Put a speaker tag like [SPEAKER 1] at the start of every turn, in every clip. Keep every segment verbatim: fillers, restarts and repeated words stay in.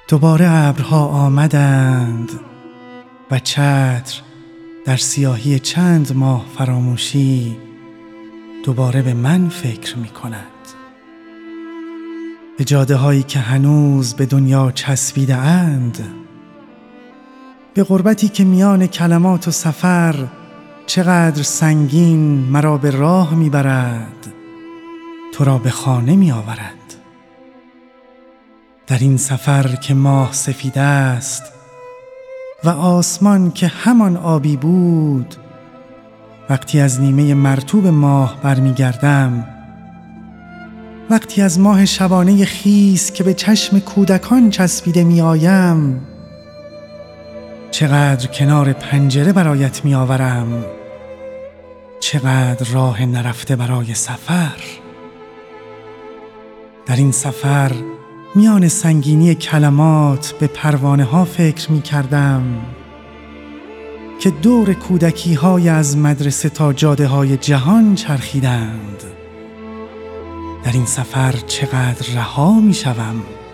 [SPEAKER 1] دوباره ابرها آمدند و چتر در سیاهی چند ماه فراموشی دوباره به من فکر می کند. به جاده هایی که هنوز به دنیا چسبیده اند، به غربتی که میان کلمات و سفر چقدر سنگین مرا به راه می برد، تو را به خانه می آورد. در این سفر که ماه سفید است و آسمان که همان آبی بود، وقتی از نیمه مرطوب ماه برمی گردم، وقتی از ماه شبانه خیس که به چشم کودکان چسبیده می آیم، چقدر کنار پنجره برایت می آورم، چقدر راه نرفته برای سفر. در این سفر میان سنگینی کلمات به پروانه ها فکر می کردم که دور کودکی های از مدرسه تا جاده های جهان چرخیدند. در این سفر چقدر رها می شوم،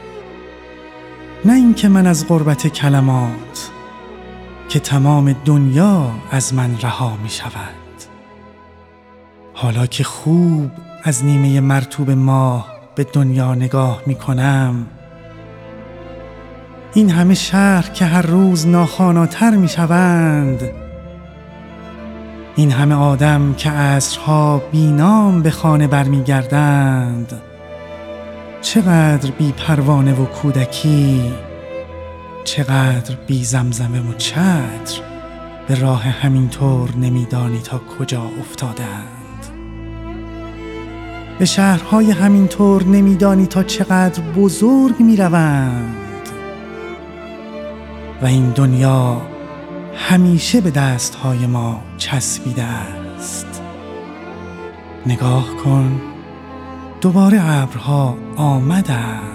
[SPEAKER 1] نه اینکه من از غربت کلمات، که تمام دنیا از من رها می شود. حالا که خوب از نیمه مرطوب ماه به دنیا نگاه می کنم، این همه شهر که هر روز ناخواناتر می شوند، این همه آدم که عصرها بی نام به خانه برمی گردند، چقدر بی پروانه و کودکی، چقدر بی زمزمه و چتر به راه همینطور نمیدانی تا کجا افتادند. به شهرهای همینطور نمیدانی تا چقدر بزرگ می روند و این دنیا همیشه به دستهای ما چسبیده است. نگاه کن، دوباره ابرها آمدند.